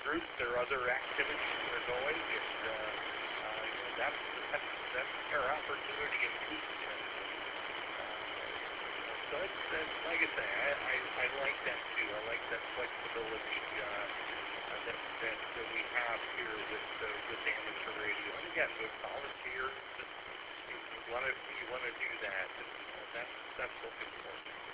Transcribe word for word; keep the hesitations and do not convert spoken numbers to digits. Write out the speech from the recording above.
groups or other activities that are going, and uh, uh, you know, that's, that's, that's our opportunity of peace. And, uh, so it's, it's, like I say, I, I, I like that too. I like that flexibility uh, uh, that, that, that we have here with, uh, with amateur radio. And again, with volunteers, and you want to you want to do that, and uh, that's that's what's important.